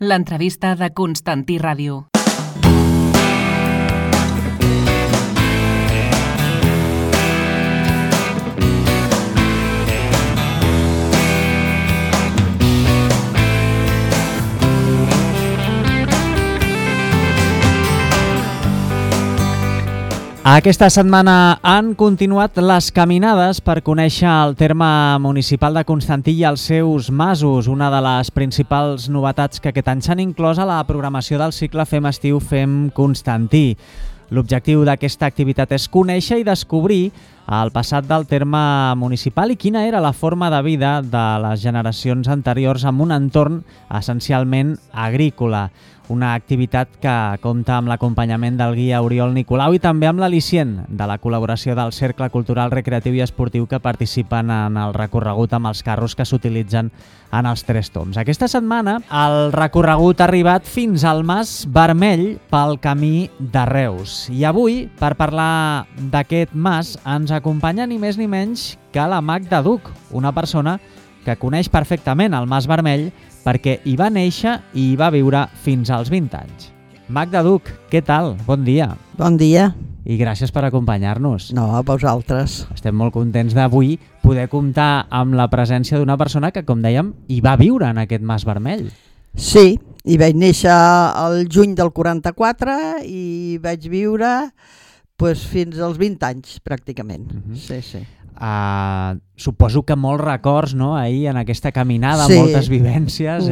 L'entrevista de Constantí Ràdio. Aquesta setmana han continuat les caminades per conèixer el terme municipal de Constantí i els seus masos, una de les principals novetats que aquest any s'han inclòs a la programació del cicle Fem Estiu, Fem Constantí. L'objectiu d'aquesta activitat és conèixer i descobrir el passat del terme municipal i quina era la forma de vida de les generacions anteriors en un entorn essencialment agrícola. Una activitat que compta amb l'acompanyament del guia Oriol Nicolau i també amb l'al·licient de la col·laboració del Cercle Cultural, Recreatiu i Esportiu que participen en el recorregut amb els carros que s'utilitzen en els Tres Tombs. Aquesta setmana el recorregut ha arribat fins al Mas Vermell pel camí de Reus. I avui, per parlar d'aquest mas, ens acompanya ni més ni menys que la Magda Duch, una persona que coneix perfectament el Mas Vermell perquè hi va néixer i hi va viure fins als 20 anys. Magda Duch, què tal? Bon dia. Bon dia. I gràcies per acompanyar-nos. No, a vosaltres. Estem molt contents d'avui poder comptar amb la presència d'una persona que, com dèiem, hi va viure en aquest Mas Vermell. Sí, hi vaig néixer el juny del 44 i vaig viure fins als 20 anys, pràcticament. Sí, sí. Suposo que molts records, no? Ahir en aquesta caminada, sí. Moltes vivències,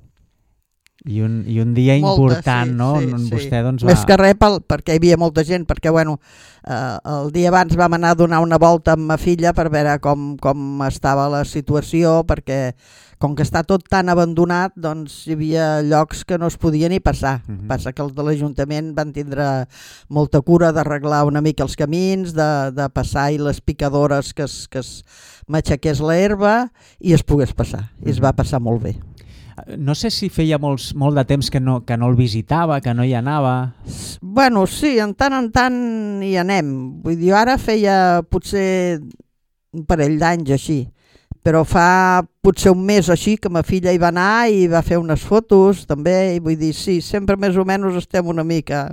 I un dia important, sí, no? Sí, on vostè sí. Doncs, Més que res perquè hi havia molta gent, perquè el dia abans vam anar a donar una volta amb ma filla per veure com estava la situació, perquè com que està tot tan abandonat, doncs hi havia llocs que no es podia ni passar. Passa que els de l'Ajuntament van tindre molta cura d'arreglar una mica els camins, de passar i les picadores que es m'aixequés l'herba i es pogués passar. I es va passar molt bé. No sé si feia molt de temps que no el visitava, que no hi anava. Bueno, sí, en tant hi anem. Vull dir, ara feia potser un parell d'anys així, però fa potser un mes així que ma filla hi va anar i va fer unes fotos també, i vull dir, sí, sempre més o menys estem una mica.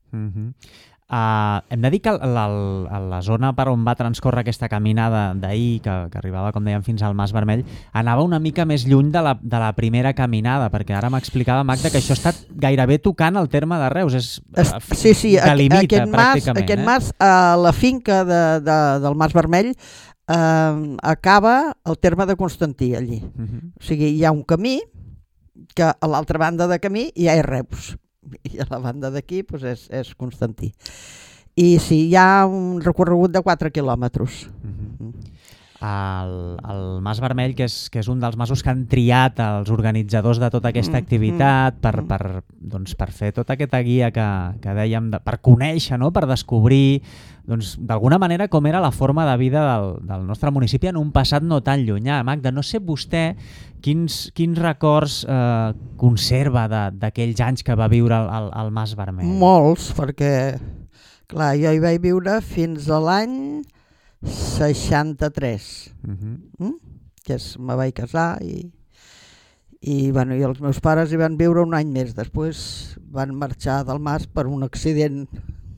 Hem de dir que la zona per on va transcórrer aquesta caminada d'ahir, que arribava, com dèiem, fins al Mas Vermell, anava una mica més lluny de la primera caminada, perquè ara m'explicava Magda que això ha estat gairebé tocant el terme de Reus. Sí, delimita pràcticament. Aquest mas, la finca del Mas Vermell, acaba el terme de Constantí allí. O sigui, hi ha un camí que a l'altra banda de camí ja és Reus. I a la banda d'aquí és Constantí. I sí, hi ha un recorregut de 4 quilòmetres. El Mas Vermell, que és un dels masos que han triat els organitzadors de tota aquesta activitat per fer tota aquesta guia que dèiem, per conèixer, no? Per descobrir d'alguna manera com era la forma de vida del nostre municipi en un passat no tan llunyà. Magda, no sé vostè quins records conserva d'aquells anys que va viure al Mas Vermell. Molts, perquè clar, jo hi vaig viure fins a l'any 63, que me vaig casar i els meus pares hi van viure un any més. Després van marxar del mas per un accident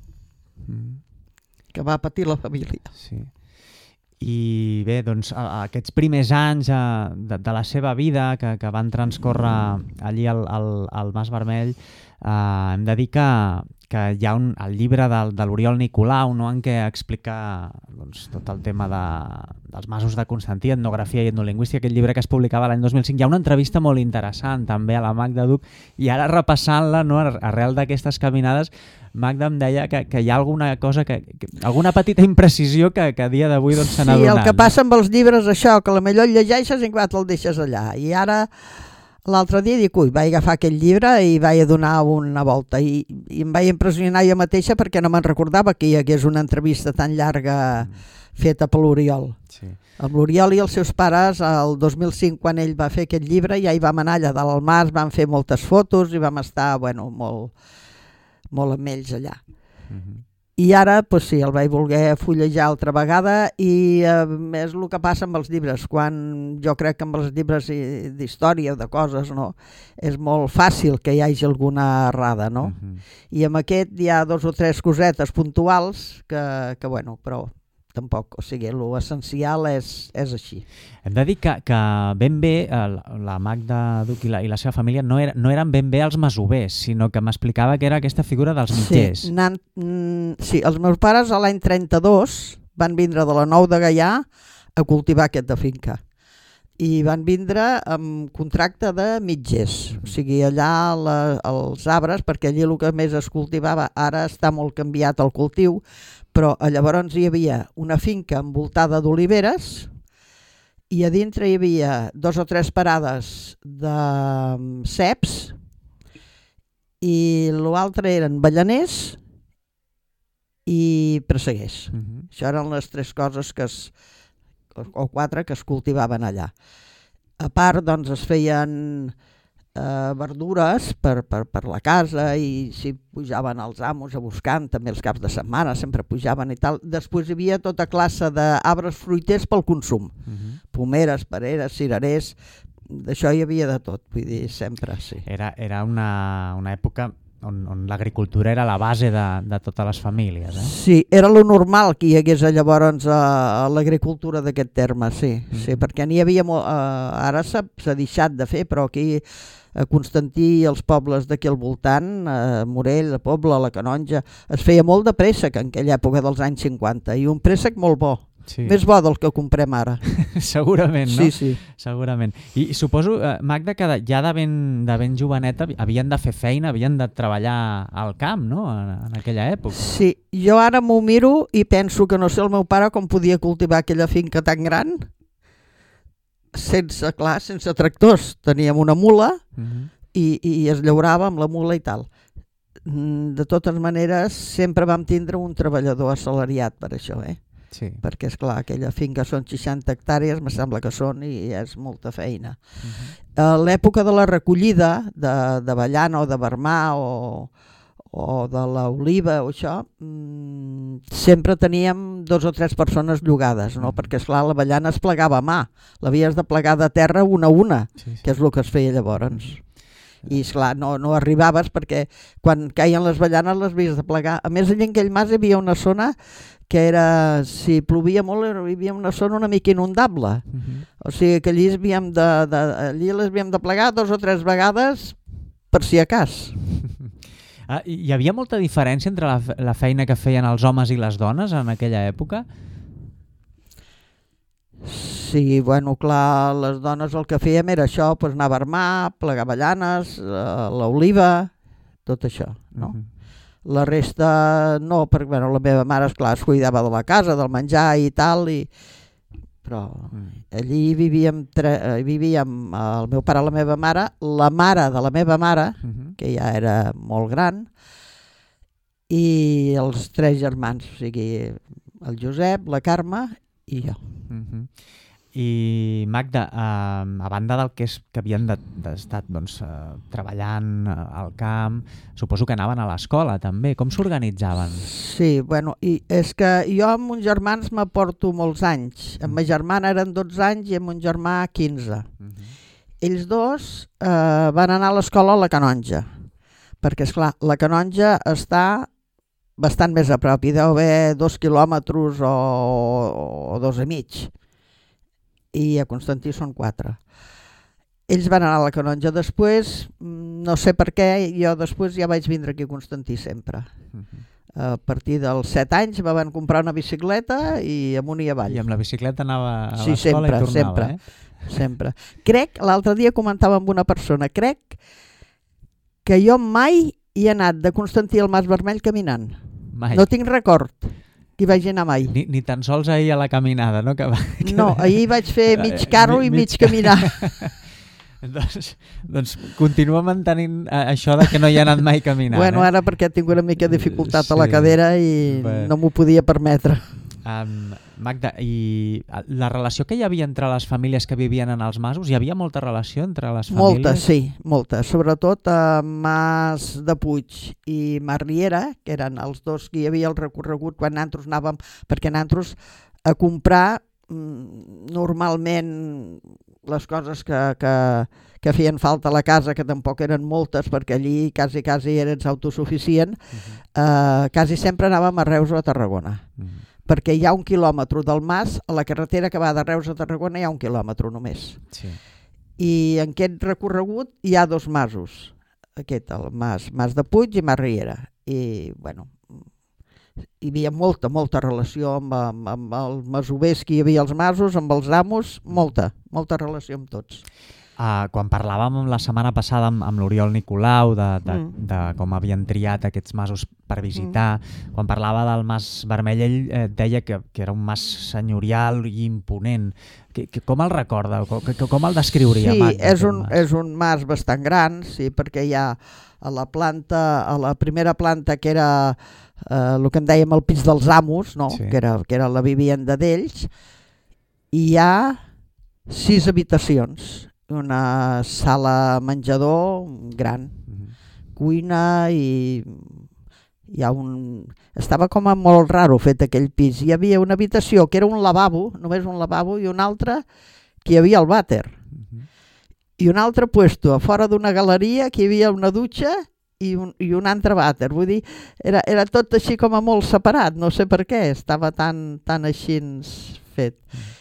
que va patir la família. Sí. I bé, doncs aquests primers anys de la seva vida que van transcórrer allí al Mas Vermell, hem de dir que hi ha el llibre de l'Oriol Nicolau, no? En què explica tot el tema dels masos de Constantí, etnografia i etnolingüística, aquell llibre que es publicava l'any 2005. Hi ha una entrevista molt interessant també a la Magda Duch, i ara repassant-la, no? Arrel d'aquestes caminades, Magda em deia que hi ha alguna cosa, alguna petita imprecisió que a dia d'avui se n'ha donat. Sí, el que passa amb els llibres, això, que potser el llegeixes i te'l deixes allà. I ara, l'altre dia dic, vaig agafar aquell llibre i vaig donar una volta. I em vaig impressionar jo mateixa perquè no me'n recordava que hi hagués una entrevista tan llarga feta per l'Oriol. Sí. Amb l'Oriol i els seus pares, el 2005, quan ell va fer aquest llibre, ja hi vam anar allà dalt al mas, vam fer moltes fotos i vam estar molt amb ells allà. I ara, doncs sí, el vaig voler fullejar altra vegada i és el que passa amb els llibres. Quan jo crec que amb els llibres d'història o de coses, no, és molt fàcil que hi hagi alguna errada, no? I amb aquest hi ha 2 o 3 cosetes puntuals que bueno, però tampoc, o sigui, l'essencial és així. Hem de dir que ben bé la Magda Duch i la seva família no eren ben bé els masovers, sinó que m'explicava que era aquesta figura dels mitgers. Sí, els meus pares a l'any 32 van vindre de la Nou de Gaià a cultivar aquesta finca. I van vindre amb contracte de mitgers, o sigui, allà els arbres, perquè allí el que més es cultivava, ara està molt canviat el cultiu, però llavors hi havia una finca envoltada d'oliveres i a dintre hi havia 2 o 3 parades de ceps i l'altre eren avellaners i presseguers. Això eren les 3 coses o 4 que es cultivaven allà. A part, doncs, es feien verdures per la casa i si pujaven els amos a buscar, també els caps de setmana sempre pujaven i tal. Després hi havia tota classe d'arbres fruiters pel consum, pomeres, pereres, cirerers, d'això hi havia de tot, vull dir, sempre, sí. Era una època on l'agricultura era la base de totes les famílies. Sí, era lo normal que hi hagués llavors a l'agricultura d'aquest terme, sí, perquè n'hi havia molt, ara s'ha deixat de fer, però aquí a Constantí i els pobles d'aquí al voltant, Morell, la Pobla, la Canonja, es feia molt de préssec en aquella època dels anys 50 i un préssec molt bo. Sí. Més bo del que comprem ara. Segurament, no? Sí. Segurament. I suposo, Magda, que ja de ben joveneta havien de fer feina, havien de treballar al camp, no?, en aquella època. Sí, jo ara m'ho miro i penso que no sé el meu pare com podia cultivar aquella finca tan gran sense tractors. Teníem una mula i es llaurava amb la mula i tal. De totes maneres, sempre vam tindre un treballador assalariat per això, Sí. Perquè, esclar, aquella finca són 60 hectàrees, me sembla que són, i és molta feina. A l'època de la recollida d'avellana o de vermà o de l'oliva o això, sempre teníem 2 o 3 persones llogades, no? Perquè, esclar, l'avellana es plegava a mà, l'havies de plegar de terra una a una, que és el que es feia llavors. I, esclar, no arribaves perquè quan caien les avellanes les havies de plegar. A més, allà en aquell mas hi havia una zona que era, si plovia molt, hi havia una zona una mica inundable. O sigui que allí les havíem de plegar 2 o 3 vegades per si a cas. Hi havia molta diferència entre la feina que feien els homes i les dones en aquella època? Sí, bueno, clar, les dones el que fèiem era això, doncs anar a vermar, plegar avellanes, l'oliva, tot això, no? La resta no, perquè bueno, la meva mare, esclar, es cuidava de la casa, del menjar i tal, però allí vivíem el meu pare, la meva mare, la mare de la meva mare, que ja era molt gran, i els 3 germans, o sigui, el Josep, la Carme i jo. I Magda, a banda del que havien d'estar treballant al camp, suposo que anaven a l'escola també. Com s'organitzaven? Sí, bueno, i és que jo amb uns germans m'aporto molts anys. Amb ma germana eren 12 anys i amb un germà 15. Ells 2 van anar a l'escola a la Canonja, perquè, esclar, la Canonja està bastant més a prop, hi deu haver 2 quilòmetres o 2 i mig. I a Constantí són 4. Ells van anar a la Canonja. Després, no sé per què, jo després ja vaig vindre aquí a Constantí sempre. A partir dels 7 anys me van comprar una bicicleta i amunt i avall. I amb la bicicleta anava a l'escola i tornava, sempre. Crec, l'altre dia comentava amb una persona, crec que jo mai he anat de Constantí al Mas Vermell caminant. Mai. No tinc record que hi vaig anar mai. Ni tan sols ahir a la caminada, no? No, ahir vaig fer mig carro i mig caminar. doncs continua mantenint això de que no hi ha anat mai caminant. Bueno, ara perquè tinc una mica de dificultat a la cadera i no m'ho podia permetre. Magda, i la relació que hi havia entre les famílies que vivien en els masos, hi havia molta relació entre les famílies? Molta, sí, molta. Sobretot a Mas de Puig i Mas Riera, que eren els dos que hi havia el recorregut quan nosaltres anàvem, perquè nosaltres a comprar normalment les coses que feien falta a la casa, que tampoc eren moltes, perquè allí quasi eres autosuficient, quasi sempre anàvem a Reus o a Tarragona. Perquè hi ha 1 quilòmetre del Mas, a la carretera que va de Reus a Tarragona hi ha 1 quilòmetre només. Sí. I en aquest recorregut hi ha 2 masos, el Mas de Puig i Mas Riera. I, bueno, hi havia molta relació amb els masovers que hi havia als masos, amb els amos, molta relació amb tots. Quan parlàvem la setmana passada amb l'Oriol Nicolau de com havien triat aquests masos per visitar, quan parlava del Mas Vermell, ell deia que era un mas senyorial i imponent. Com el recorda? Com el descriuria? Sí, Magda, és un mas bastant gran, sí, perquè hi ha a la primera planta, que era el que en dèiem el pis dels amos, no? Sí. que era la vivenda d'ells, hi ha 6 habitacions, una sala menjador gran, cuina, i hi ha estava com a molt raro fet aquell pis. Hi havia una habitació que era un lavabo, només un lavabo, i una altra que hi havia el vàter. I un altre puesto a fora d'una galeria que hi havia una dutxa i un altre vàter. Vull dir, era tot així com a molt separat, no sé per què, estava tan així fet.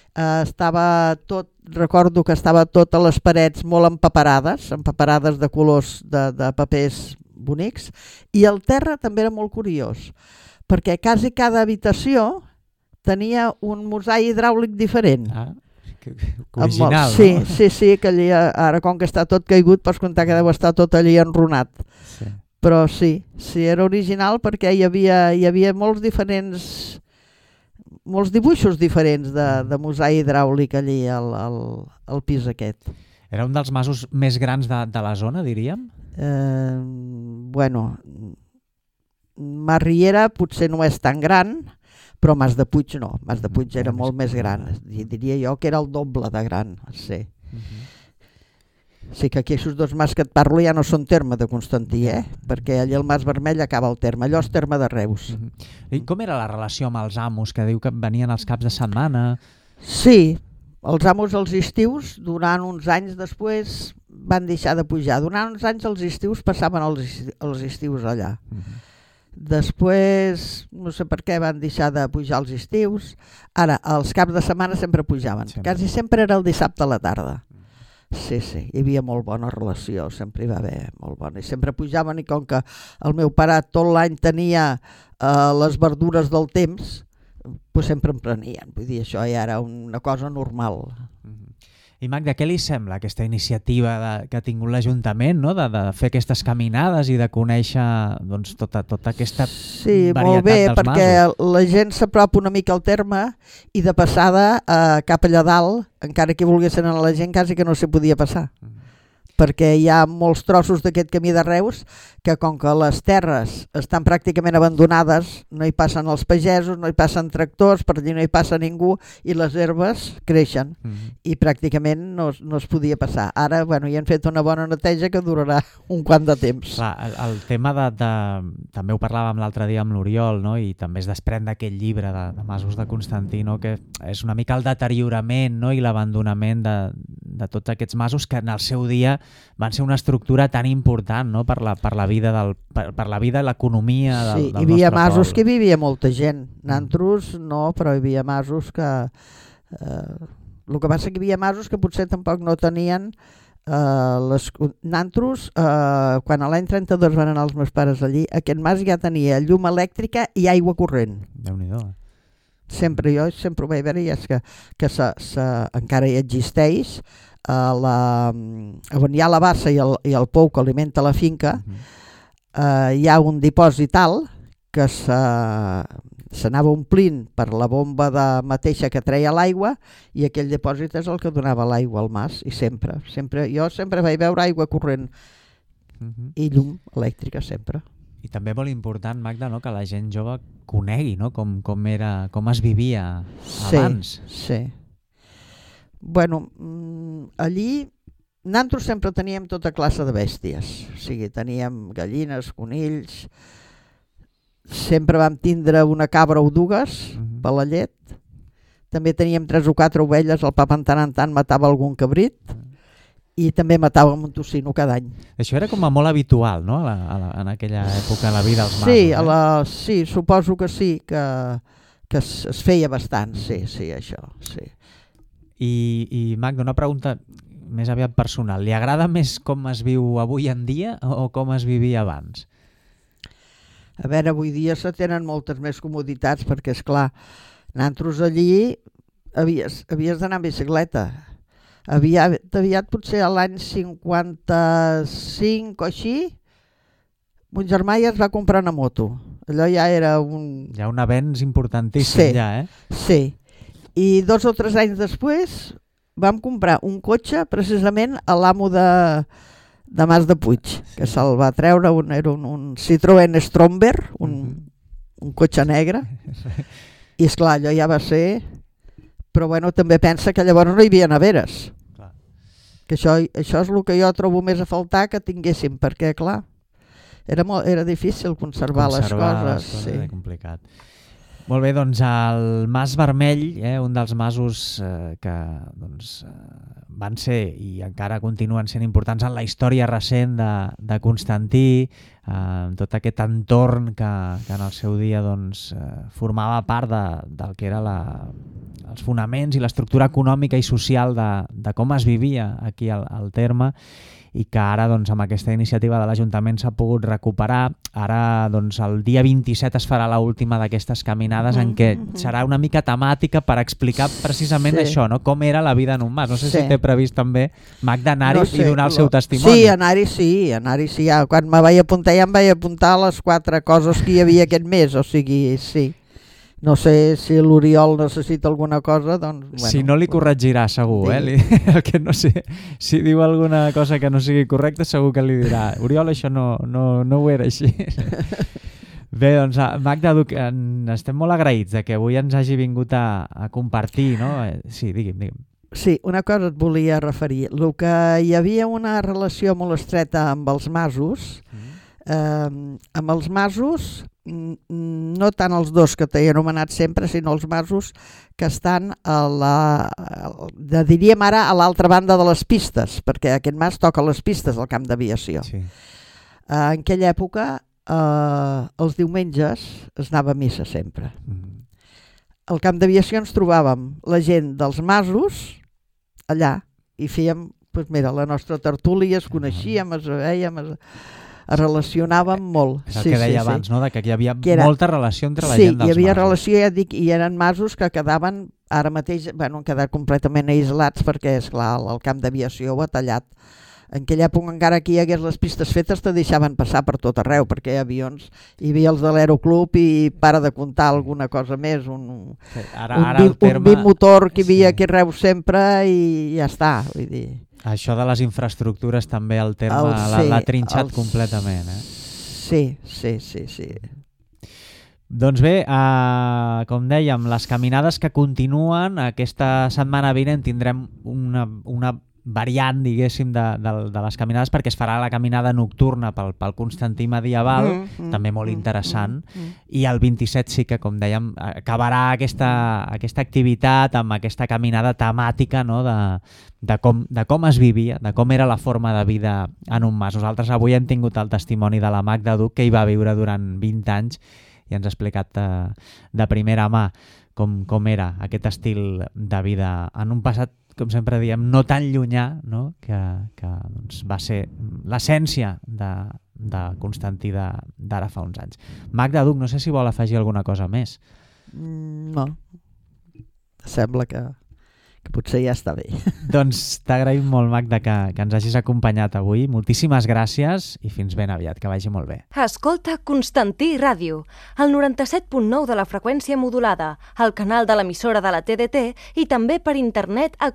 Recordo que estava tot a les parets molt empaperades de colors de papers bonics, i el terra també era molt curiós, perquè quasi cada habitació tenia un mosaic hidràulic diferent. Original, sí, no? Sí, que allí, ara com que està tot caigut, pots comptar que deu estar tot allí enrunat. Sí. Però sí, era original perquè hi havia molts dibuixos diferents de mosaic hidràulic allí al pis aquest. Era un dels masos més grans de la zona, diríem? Bueno, Mas Riera potser no és tan gran, però Mas de Puig no. Mas de Puig era molt més gran. Diria jo que era el doble de gran. Sí. Sí que aquí aquests 2 mas que et parlo ja no són terme de Constantí, perquè allà el Mas Vermell acaba el terme, allò és terme de Reus. I com era la relació amb els amos, que diu que venien els caps de setmana? Sí, els amos als estius, durant uns anys després van deixar de pujar. Durant uns anys els estius passaven els estius allà. Després, no sé per què van deixar de pujar els estius. Ara, els caps de setmana sempre pujaven. Quasi sempre era el dissabte a la tarda. Sí, hi havia molt bona relació, sempre hi va haver molt bona. I sempre pujaven, i com que el meu pare tot l'any tenia les verdures del temps, doncs sempre en prenien. Vull dir, això ja era una cosa normal. I Magda, què li sembla aquesta iniciativa que ha tingut l'Ajuntament, no? de fer aquestes caminades i de conèixer tota aquesta varietat dels masos? Sí, molt bé, perquè la gent s'apropa una mica al terme, i de passada cap allà dalt, encara que volguessin anar la gent, quasi que no s'hi podia passar. Perquè hi ha molts trossos d'aquest camí de Reus que, com que les terres estan pràcticament abandonades, no hi passen els pagesos, no hi passen tractors, per allí no hi passa ningú, i les herbes creixen, i pràcticament no es podia passar. Ara hi han fet una bona neteja que durarà un quant de temps. El tema també ho parlàvem l'altre dia amb l'Oriol, no? I també es desprèn d'aquest llibre de Masos de Constantí, no? Que és una mica el deteriorament, no? I l'abandonament de tots aquests masos que en el seu dia van ser una estructura tan important, no? per la vida i l'economia del nostre poble. Hi havia masos que hi vivia molta gent. Nantros no, però hi havia masos que... el que passa que hi havia masos que potser tampoc no tenien... Nantros, quan a l'any 32 van anar els meus pares allí, aquest mas ja tenia llum elèctrica i aigua corrent. Déu-n'hi-do. Jo sempre ho vaig veure, i és que encara hi existeix, on hi ha la bassa i el pou que alimenta la finca, hi ha un dipòsit alt que s'anava omplint per la bomba mateixa que treia l'aigua, i aquell dipòsit és el que donava l'aigua al mas, i jo sempre vaig veure aigua corrent i llum elèctrica sempre. I també molt important, Magda, no? Que la gent jove conegui, no? com es vivia abans. Sí. Bueno, allí nosaltres sempre teníem tota classe de bèsties. O sigui, teníem gallines, conills, sempre vam tindre una cabra o dues per la llet. També teníem 3 o 4 ovelles, el papa en tant matava algun cabrit i també matàvem un tocino cada any. Això era com a molt habitual, no? En aquella època, la vida als masos. Sí, suposo que sí, que es feia bastant, sí, això, sí. I Magda, una pregunta més aviat personal. Li agrada més com es viu avui en dia o com es vivia abans? A veure, avui dia se tenen moltes més comoditats perquè, esclar, nosaltres allí havies d'anar en bicicleta. Aviat potser a l'any 55 o així, mon germà ja es va comprar una moto. Allò ja era un... Ja un avenç importantíssim, ja, Sí. I 2 o 3 anys després vam comprar un cotxe precisament a l'amo de Mas de Puig, que se'l va treure, era un Citroën Stromberg, un cotxe negre. I esclar, allò ja va ser... Però bueno, també pensa que llavors no hi havia neveres. Clar. Que això és el que jo trobo més a faltar que tinguéssim, perquè clar, era difícil conservar les coses. Sí. Era complicat. Molt bé, doncs el Mas Vermell, un dels masos que van ser i encara continuen sent importants en la història recent de Constantí, tot aquest entorn que en el seu dia formava part del que era els fonaments i l'estructura econòmica i social de com es vivia aquí al terme, i que ara amb aquesta iniciativa de l'Ajuntament s'ha pogut recuperar. Ara el dia 27 es farà l'última d'aquestes caminades en què serà una mica temàtica per explicar precisament això, no? Com era la vida en un mas. No sé si té previst també, Magda, anar-hi i donar el seu testimoni. Sí, anar-hi sí. Ja, quan me vaig apuntar ja em vaig apuntar les 4 coses que hi havia aquest mes, o sigui, sí. No sé si l'Oriol necessita alguna cosa, doncs... Bueno, si no li corregirà, segur, el que no sé, si diu alguna cosa que no sigui correcta, segur que li dirà, Oriol, això no ho era així. Bé, doncs, Magda Duc, estem molt agraïts de que avui ens hagi vingut a compartir, no? Sí, digui'm. Sí, una cosa et volia referir. El que hi havia una relació molt estreta amb els masos, amb els masos, no tant els 2 que t'he anomenat sempre, sinó els masos que estan diríem ara a l'altra banda de les pistes, perquè aquest mas toca les pistes del camp d'aviació. Sí. En aquella època, els diumenges es anava a missa sempre. Al camp d'aviació ens trobàvem la gent dels masos allà i fèiem la nostra tertúlia, es coneixíem, es veiem, es relacionàvem molt. És el que deia abans, no? Que hi havia molta relació entre la gent dels masos. Sí, hi havia relació, ja dic, i eren masos que quedaven ara mateix, han quedat completament aïslats perquè, esclar, el camp d'aviació ho ha tallat. En aquella època, encara que hi hagués les pistes fetes, te deixaven passar per tot arreu, perquè avions hi havia els de l'Aeroclub i para de comptar alguna cosa més, un bimotor que hi havia aquí arreu sempre i ja està, vull dir... Això de les infraestructures també el terme l'ha trinxat completament. Sí. Doncs bé, com dèiem, les caminades que continuen, aquesta setmana vinent tindrem una variant, diguéssim, de les caminades, perquè es farà la caminada nocturna pel Constantí medieval, també molt interessant, i el 27 sí que, com dèiem, acabarà aquesta activitat amb aquesta caminada temàtica, no?, de com es vivia, de com era la forma de vida en un mas. Nosaltres avui hem tingut el testimoni de la Magda Duc, que hi va viure durant 20 anys i ens ha explicat de primera mà com era aquest estil de vida en un passat, com sempre diem, no tan llunyà, no? que va ser l'essència de Constantí d'ara fa uns anys. Magda Duc, no sé si vol afegir alguna cosa més. No, sembla que potser ja està bé. Doncs t'agraïm molt, Magda, que ens hagis acompanyat avui. Moltíssimes gràcies i fins ben aviat, que vagi molt bé. Escolta Constantí Ràdio, el 97.9 de la freqüència modulada, el canal de l'emissora de la TDT i també per internet a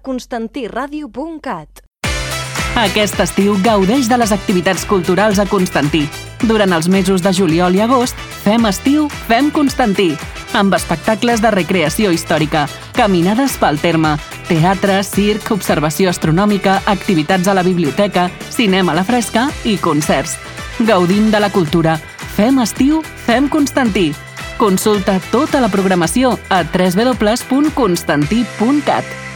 constantiradio.cat. Aquest estiu gaudeix de les activitats culturals a Constantí. Durant els mesos de juliol i agost, fem estiu, fem Constantí, amb espectacles de recreació històrica, caminades pel terme, teatre, circ, observació astronòmica, activitats a la biblioteca, cinema a la fresca i concerts. Gaudim de la cultura. Fem estiu, fem Constantí. Consulta tota la programació a www.constantí.cat.